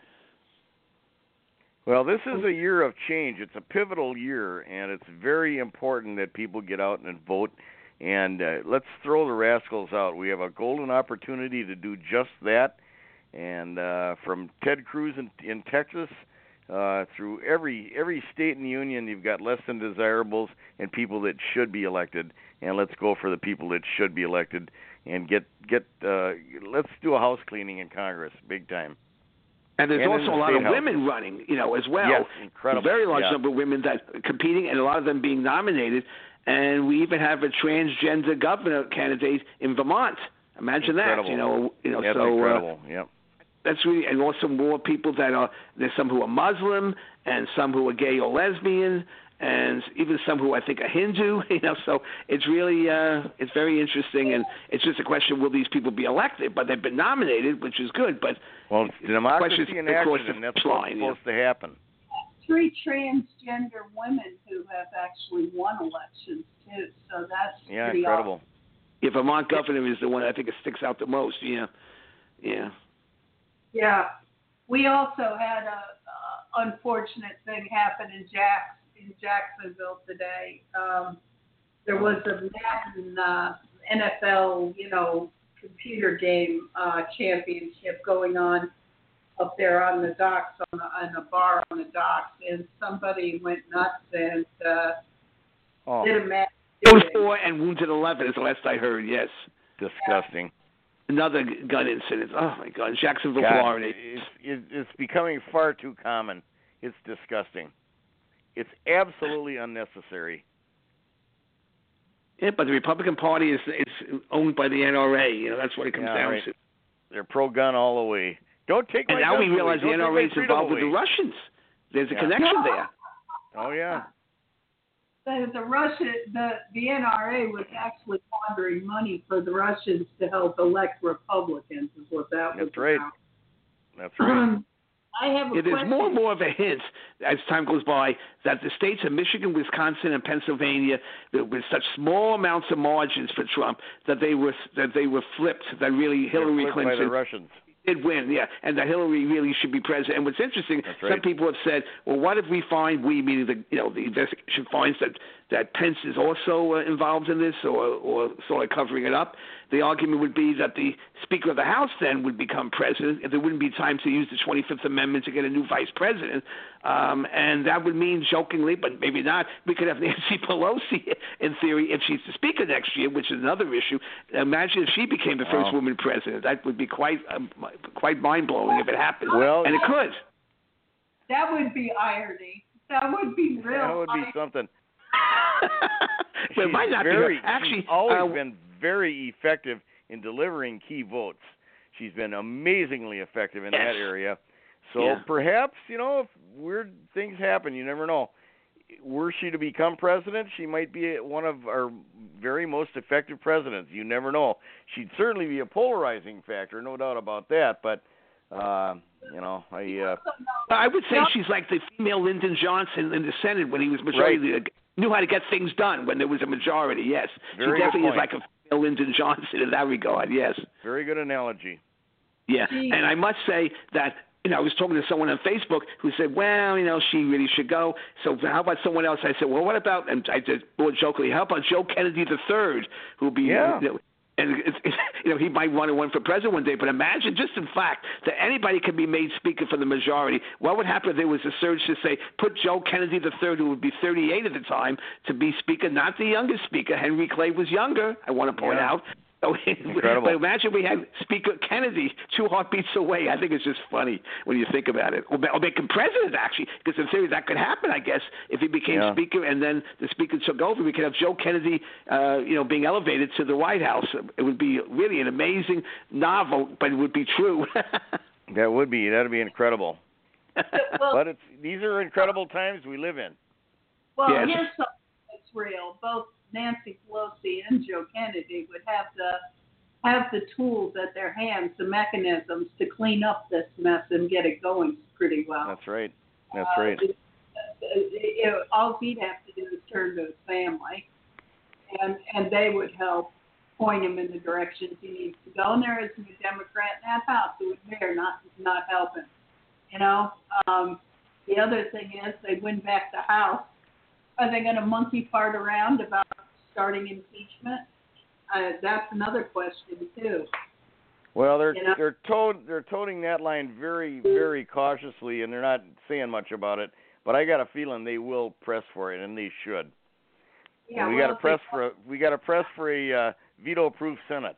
Well, this is a year of change. It's a pivotal year, and it's very important that people get out and vote. And let's throw the rascals out. We have a golden opportunity to do just that. And from Ted Cruz in Texas through every state in the union, you've got less than desirables and people that should be elected. And let's go for the people that should be elected and let's do a house cleaning in Congress, big time. And there's also a lot of women running, as well. Yes, incredible. A very large number of women that are competing, and a lot of them being nominated. And we even have a transgender governor candidate in Vermont. Imagine incredible. that, That's so incredible. Yep. That's really, and also more people there's some who are Muslim, and some who are gay or lesbian, and even some who I think are Hindu. So it's really it's very interesting, and it's just a question: will these people be elected? But they've been nominated, which is good. But democracy in action, and that's what's supposed to happen. 3 transgender women who have actually won elections too. So that's pretty incredible. Awesome. Yeah, Vermont governor is the one I think it sticks out the most. Yeah. Yeah. We also had a unfortunate thing happen in Jacksonville today. There was a Madden NFL, computer game championship going on up there on the docks, on a bar on the docks, and somebody went nuts and did a mass shooting. 4 and wounded 11 is the last I heard, yes. Disgusting. Another gun incident. Oh, my God. Jacksonville, Florida. It's becoming far too common. It's disgusting. It's absolutely unnecessary. Yeah, but the Republican Party is owned by the NRA. That's what it comes down to. They're pro-gun all the way. Don't take my guns away. And now we realize the NRA is involved with the Russians. There's a connection there. Oh, yeah. The NRA was actually laundering money for the Russians to help elect Republicans, is what that was about. That's right. I have a there's question. more and more of a hint as time goes by that the states of Michigan, Wisconsin, and Pennsylvania, with such small amounts of margins for Trump, that they were flipped. That really Hillary flipped Clinton by the Russians. did win, yeah, and that Hillary really should be president. And what's interesting, some people have said, well, what if we find, meaning the investigation finds that Pence is also involved in this or sort of covering it up? The argument would be that the Speaker of the House then would become president if there wouldn't be time to use the 25th Amendment to get a new vice president. And that would mean, jokingly, but maybe not, we could have Nancy Pelosi, in theory, if she's the Speaker next year, which is another issue. Imagine if she became the first woman president. That would be quite mind-blowing if it happened. Well, and it could. That would be irony. That would be real. That would be something. But it might not very, be. Actually, she's always been very effective in delivering key votes. She's been amazingly effective in that area. So perhaps, if weird things happen, you never know. Were she to become president, she might be one of our very most effective presidents. You never know. She'd certainly be a polarizing factor, no doubt about that. But, I would say she's like the female Lyndon Johnson in the Senate when he was majority leader. Knew how to get things done when there was a majority, yes. Very she definitely is like a female Lyndon Johnson in that regard, yes. Very good analogy. Yeah, and I must say that, I was talking to someone on Facebook who said, well, she really should go. So how about someone else? I said, well, what about, and I did more jokingly, how about Joe Kennedy III, who'll be, and he might want to run for president one day, but imagine just in fact that anybody can be made speaker for the majority. What would happen if there was a surge to say, put Joe Kennedy III, who would be 38 at the time, to be speaker, not the youngest speaker. Henry Clay was younger, I want to point out. Incredible. But imagine we had Speaker Kennedy 2 heartbeats away. I think it's just funny when you think about it. Or make him president, actually, because in theory that could happen, I guess, if he became Speaker and then the Speaker took over. We could have Joe Kennedy, being elevated to the White House. It would be really an amazing novel, but it would be true. That would be. That would be incredible. But these are incredible times we live in. Well, here's something that's real. Both Nancy Pelosi and Joe Kennedy would have the tools at their hands, the mechanisms to clean up this mess and get it going pretty well. That's right. All he'd have to do is turn to his family, and they would help point him in the directions he needs to go. And there isn't a Democrat in that house who would dare not help him. The other thing is, they win back the House. Are they going to monkey part around about starting impeachment? That's another question too. Well, they're toting that line very, very cautiously, and they're not saying much about it. But I got a feeling they will press for it, and they should. Yeah, we got to press for a veto-proof Senate.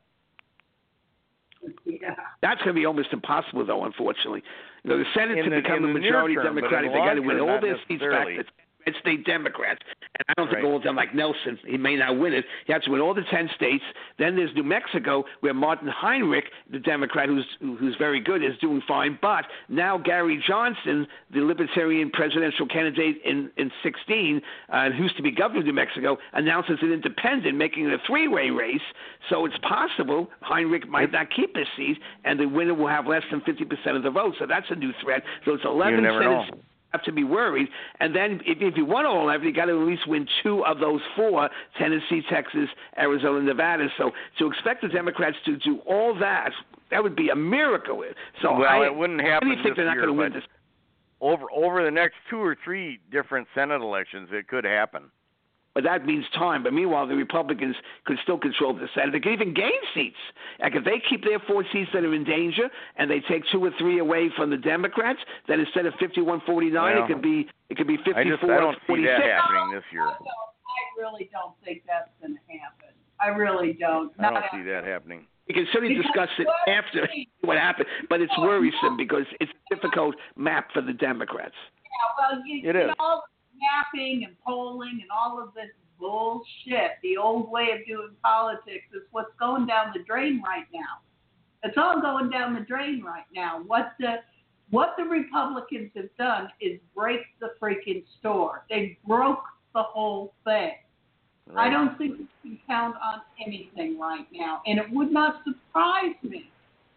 Yeah. That's going to be almost impossible, though. Unfortunately, the Senate to become a the majority term, Democratic, they got to win all their seats back. It's state Democrats. And I don't think all of them, like Nelson, he may not win it. He has to win all the 10 states. Then there's New Mexico, where Martin Heinrich, the Democrat who's very good, is doing fine. But now Gary Johnson, the Libertarian presidential candidate in 16, who used to be governor of New Mexico, announces an independent, making it a 3-way race. So it's possible Heinrich might not keep his seat, and the winner will have less than 50% of the vote. So that's a new threat. So it's 11 Senate have to be worried. And then if you won all 11, you got to at least win 2 of those 4, Tennessee, Texas, Arizona, Nevada. So to expect the Democrats to do all that would be a miracle. So it wouldn't happen I think they're not going to win this. Over the next 2 or 3 different Senate elections, it could happen. But that means time. But meanwhile, the Republicans could still control the Senate. They could even gain seats. Like if they keep their 4 seats that are in danger and they take 2 or 3 away from the Democrats, then instead of 51-49, it could be 54-46. I don't see that happening this year. I really don't think that's going to happen. I really don't. I don't see that happening. We can certainly discuss it after what happened, but it's worrisome because it's a difficult map for the Democrats. Yeah, well, all the mapping and polling and all of this bullshit, the old way of doing politics, is what's going down the drain right now. It's all going down the drain right now. What the Republicans have done is break the freaking store. They broke the whole thing. Right. I don't think we can count on anything right now, and it would not surprise me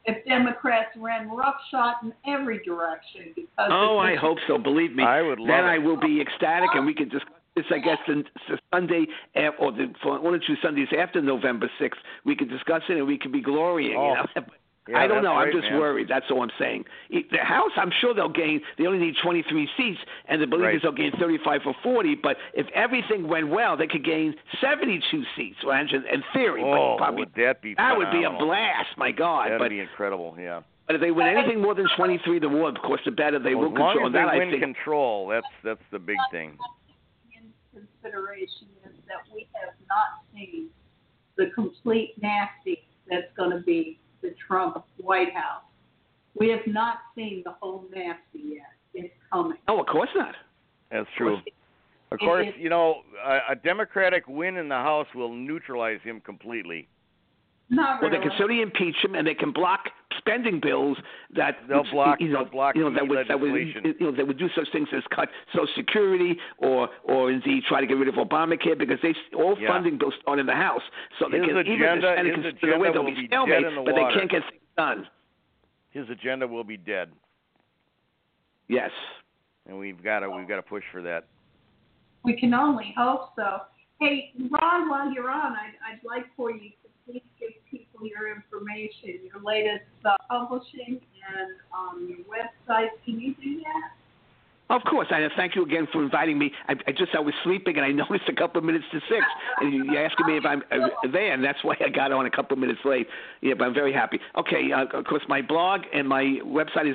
if Democrats ran roughshod in every direction. Because I hope so. Believe me. I would love then it. I will be ecstatic, and we can discuss this, I guess, the Sunday or for 1 or 2 Sundays after November 6th. We can discuss it, and we can be glorying. Oh. You know? Yeah, I don't know. right, I'm just man. worried. That's all I'm saying. The House, I'm sure they'll gain. They only need 23 seats, and the believers they'll gain 35 or 40. But if everything went well, they could gain 72 seats, in theory. Oh, but probably, would that be that would be a phenomenal. blast, my God. That'd but be incredible, yeah. But if they win anything more than 23 to 1, of course, the better they will As long control. as That, they I win think, control, that's the big thing. in consideration is that we have not seen the complete nasty that's going to be the Trump White House. We have not seen the whole nasty yet. It's coming. no, of course not. That's true. Of course, a Democratic win in the House will neutralize him completely. Not Well, really. they can certainly impeach him, and they can block spending bills that They'll block that would do such things as cut Social Security or indeed try to get rid of Obamacare, because funding bills start in the House, so they His can agenda they'll will be be stalemate, dead in the but water. they can't get things done. His agenda will be dead, Yes. and we've got to push for that. We can only hope so. Hey, Ron, while you're on, I'd like for you to please give people your information, your latest publishing and your website. Can you do that? Of course. I thank you again for inviting me. I was sleeping, and I noticed a couple of minutes to 6, and you're asking me if I'm there, and that's why I got on a couple of minutes late. Yeah, but I'm very happy. Okay, of course, my blog and my website is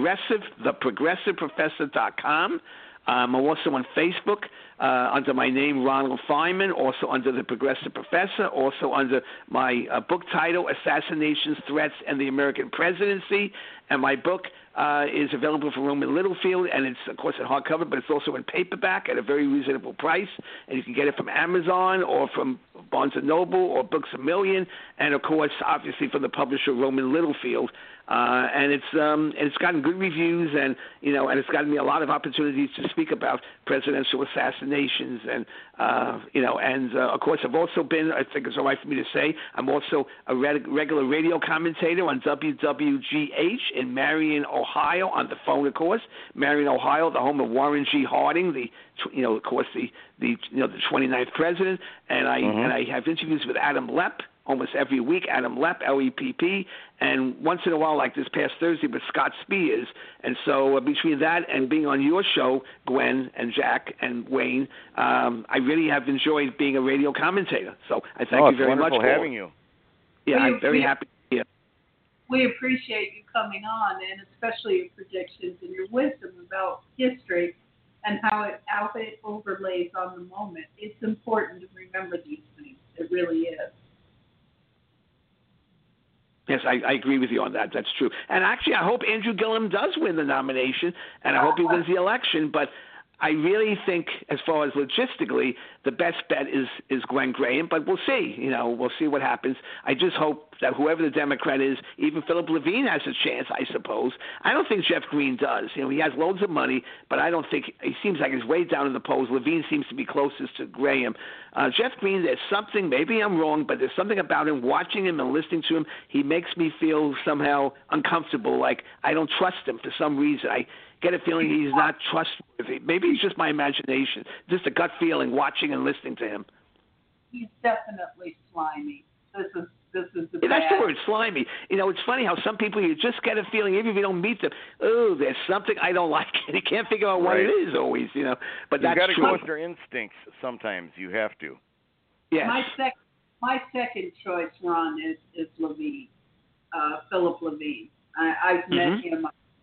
theprogressiveprofessor.com. I'm also on Facebook under my name, Ronald Feynman, also under The Progressive Professor, also under my book title, Assassinations, Threats, and the American Presidency. And my book is available from Rowman Littlefield, and it's, of course, in hardcover, but it's also in paperback at a very reasonable price. And you can get it from Amazon or from Barnes & Noble or Books A Million, and, of course, obviously from the publisher Rowman Littlefield. And it's gotten good reviews, and it's gotten me a lot of opportunities to speak about presidential assassinations, and of course I've also been, I think it's all right for me to say, I'm also a regular radio commentator on WWGH in Marion, Ohio, on the phone, of course. Marion, Ohio, the home of Warren G. Harding, the 29th president, and I have interviews with Adam Lepp almost every week, Adam Lepp, L-E-P-P, and once in a while, like this past Thursday, with Scott Spears. And so between that and being on your show, Gwen and Jack and Wayne, I really have enjoyed being a radio commentator. So I thank you very much. It's wonderful having you. Yeah, I'm very happy to be here. We appreciate you coming on, and especially your predictions and your wisdom about history and how it overlays on the moment. It's important to remember these things. It really is. Yes, I agree with you on that. That's true. And actually, I hope Andrew Gillum does win the nomination, and I hope he wins the election. But I really think, as far as logistically, the best bet is Glenn Graham. But we'll see. We'll see what happens. I just hope that whoever the Democrat is, even Philip Levine has a chance, I suppose. I don't think Jeff Green does. He has loads of money, but I don't think he seems like he's way down in the polls. Levine seems to be closest to Graham. Jeff Green, there's something, maybe I'm wrong, but there's something about him, watching him and listening to him, he makes me feel somehow uncomfortable, like I don't trust him for some reason. I get a feeling he's not trustworthy. Maybe it's just my imagination, just a gut feeling watching and listening to him. He's definitely slimy. This is the That's the word, slimy. It's funny how some people, you just get a feeling, even if you don't meet them, there's something I don't like, and you can't figure out what it is always, But that's true. You got to go with your instincts sometimes. You have to. Yes. My second choice, Ron, is Levine, Philip Levine. I've met him.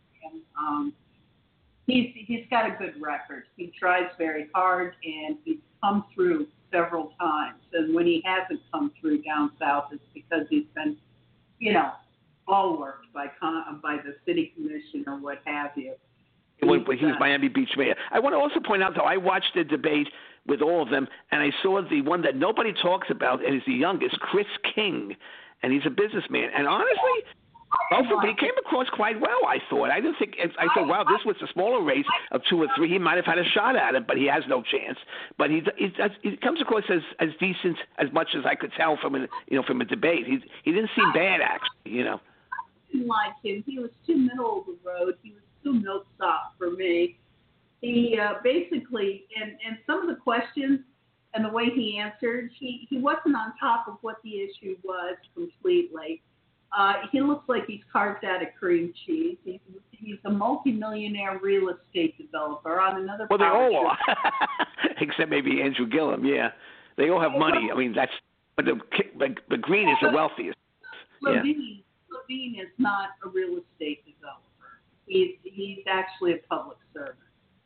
He's got a good record. He tries very hard, and he's come through several times. And when he hasn't come through down south, it's because he's been, bulwarked by the city commission or what have you. He was Miami Beach mayor. I want to also point out, though, I watched the debate with all of them, and I saw the one that nobody talks about, and he's the youngest, Chris King, and he's a businessman. And honestly, he came across quite well, I thought. I thought, wow, this was a smaller race of 2 or 3. He might have had a shot at it, but he has no chance. But he comes across as decent as much as I could tell from a debate. He didn't seem bad, actually, didn't like him. He was too middle of the road. He was too milksop for me. He basically, and some of the questions and the way he answered, he wasn't on top of what the issue was completely. He looks like he's carved out of cream cheese. He's a multimillionaire real estate developer on another. Well, they all are, except maybe Andrew Gillum. Yeah, they all have money. I mean, but Green is the wealthiest. Levine is not a real estate developer. He's actually a public servant.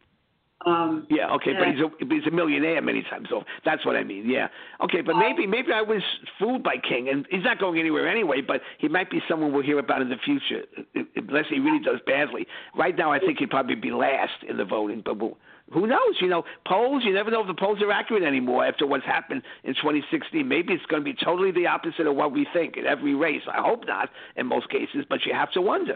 But he's a millionaire many times, so that's what I mean. Yeah, okay, but maybe I was fooled by King, and he's not going anywhere anyway. But he might be someone we'll hear about in the future, unless he really does badly. Right now, I think he'd probably be last in the voting, but who knows? You know, polls. You never know if the polls are accurate anymore after what's happened in 2016. Maybe it's going to be totally the opposite of what we think in every race. I hope not in most cases, but you have to wonder.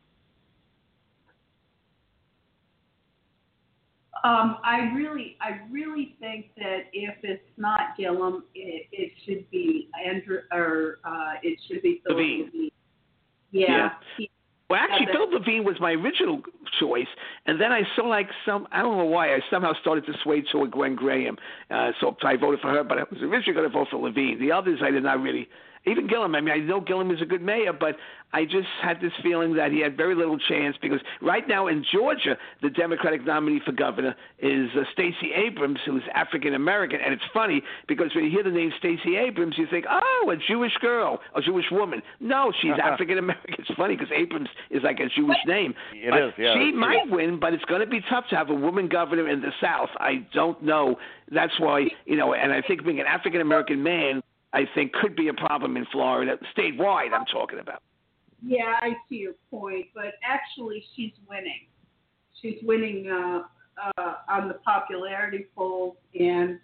I really think that if it's not Gillum, it should be Andrew, or it should be Phil Levine. Yeah. Well, actually, Phil Levine was my original choice, and then I saw I don't know why, I somehow started to sway toward Gwen Graham, so I voted for her, but I was originally going to vote for Levine. The others I did not really. Even Gillum, I mean, I know Gillum is a good mayor, but I just had this feeling that he had very little chance because right now in Georgia, the Democratic nominee for governor is Stacey Abrams, who's African-American. And it's funny because when you hear the name Stacey Abrams, you think, oh, a Jewish girl, a Jewish woman. No, she's African-American. It's funny because Abrams is like a Jewish name. It is, yeah. She might win, but it's going to be tough to have a woman governor in the South. I don't know. That's why, and I think being an African-American man, I think could be a problem in Florida, statewide I'm talking about. Yeah, I see your point, but actually she's winning. She's winning on the popularity polls, and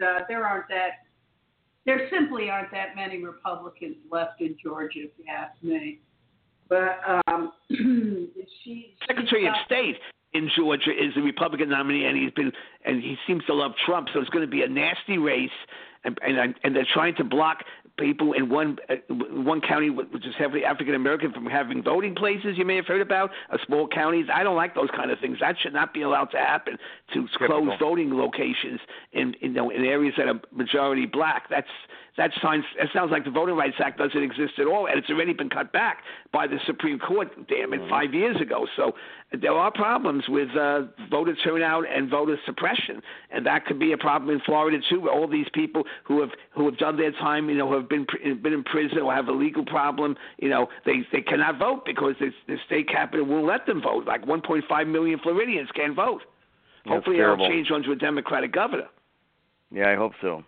there simply aren't that many Republicans left in Georgia, if you ask me. But Secretary of State in Georgia is the Republican nominee, and he seems to love Trump, so it's going to be a nasty race. And they're trying to block people in one county, which is heavily African American, from having voting places. You may have heard about small counties. I don't like those kind of things. That should not be allowed to happen. To close voting locations in areas that are majority black. That sounds like the Voting Rights Act doesn't exist at all, and it's already been cut back by the Supreme Court, 5 years ago. So there are problems with voter turnout and voter suppression, and that could be a problem in Florida too, where all these people who have done their time, who have been in prison or have a legal problem, they cannot vote because the state capitol won't let them vote. Like 1.5 million Floridians can't vote. That's Hopefully terrible. It'll change under a Democratic governor. Yeah, I hope so.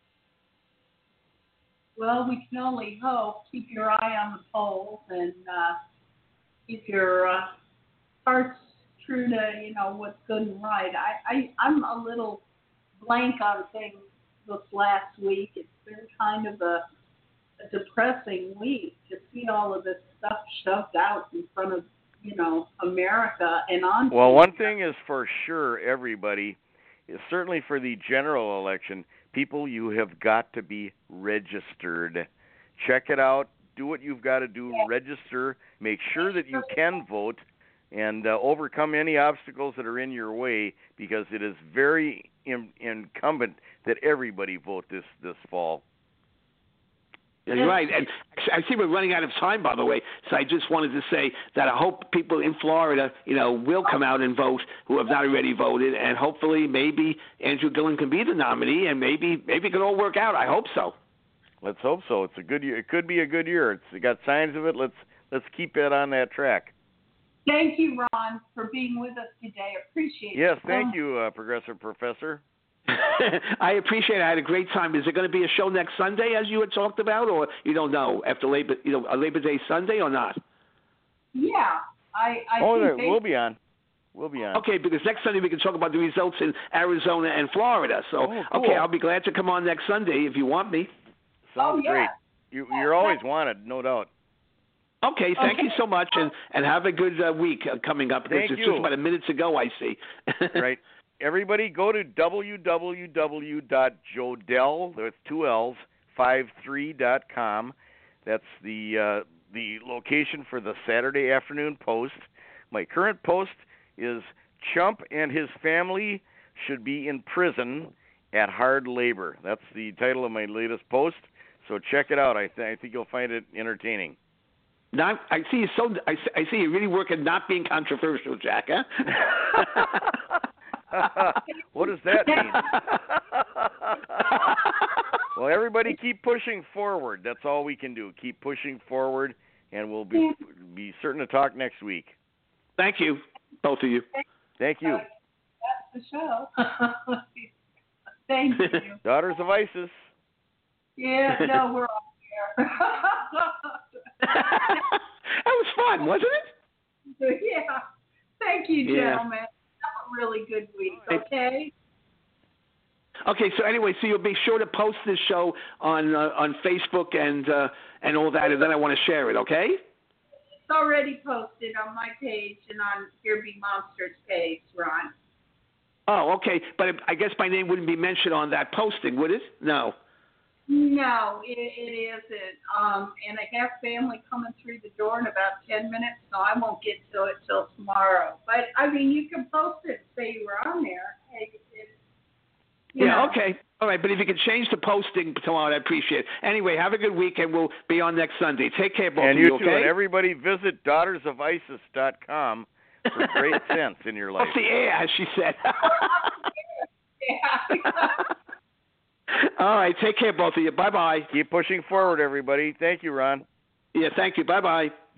Well, we can only hope. Keep your eye on the polls and keep your hearts true to what's good and right. I'm a little blank on things this last week. It's been kind of a depressing week to see all of this stuff shoved out in front of America and on. Well, one thing is for sure, everybody, is certainly for the general election, people, you have got to be registered. Check it out. Do what you've got to do. Register. Make sure that you can vote and overcome any obstacles that are in your way, because it is very incumbent that everybody vote this fall. You're right. And I see we're running out of time, by the way, so I just wanted to say that I hope people in Florida, will come out and vote who have not already voted, and hopefully maybe Andrew Gillum can be the nominee, and maybe it can all work out. I hope so. Let's hope so. It's a good year. It could be a good year. It's got signs of it. Let's keep it on that track. Thank you, Ron, for being with us today. Appreciate it. Yes, thank you, Progressive Professor. I appreciate it. I had a great time. Is there going to be a show next Sunday, as you had talked about, or you don't know, after Labor Day Sunday or not? Yeah, I think we'll be on. We'll be on. Okay, because next Sunday we can talk about the results in Arizona and Florida. So, cool. Okay, I'll be glad to come on next Sunday if you want me. Sounds great. You're always wanted, no doubt. Okay, thank you so much, and have a good week coming up. Because it's just about a minute to go, I see. Right. Everybody go to www.jodell, that's 2 L's, 53.com. That's the the location for the Saturday afternoon post. My current post is Chump and his family should be in prison at hard labor. That's the title of my latest post. So check it out. I think you'll find it entertaining. Not, I see you. I see you really working not being controversial, Jack. Huh? What does that mean? Well, everybody keep pushing forward. That's all we can do. Keep pushing forward, and we'll be certain to talk next week. Thank you, both of you. Thank you. That's the show. Thank you. Daughters of ISIS. Yeah, no, we're all here. That was fun, wasn't it? Yeah. Thank you, gentlemen. Have a really good week, okay? Okay, so anyway, so you'll be sure to post this show on Facebook and all that, and then I want to share it, okay? It's already posted on my page and on Here Be Monsters page, Ron. Oh, okay, but I guess my name wouldn't be mentioned on that posting, would it? No. No, it isn't. And I have family coming through the door in about 10 minutes, so I won't get to it till tomorrow. But, I mean, you can post it and say you were on there. Yeah, okay. All right, but if you can change the posting tomorrow, I'd appreciate it. Anyway, have a good week, and we'll be on next Sunday. Take care, both of you, okay? And and everybody visit daughtersofisis.com for great sense in your life. Off the air, as she said. All right, take care, both of you. Bye-bye. Keep pushing forward, everybody. Thank you, Ron. Yeah, thank you. Bye-bye.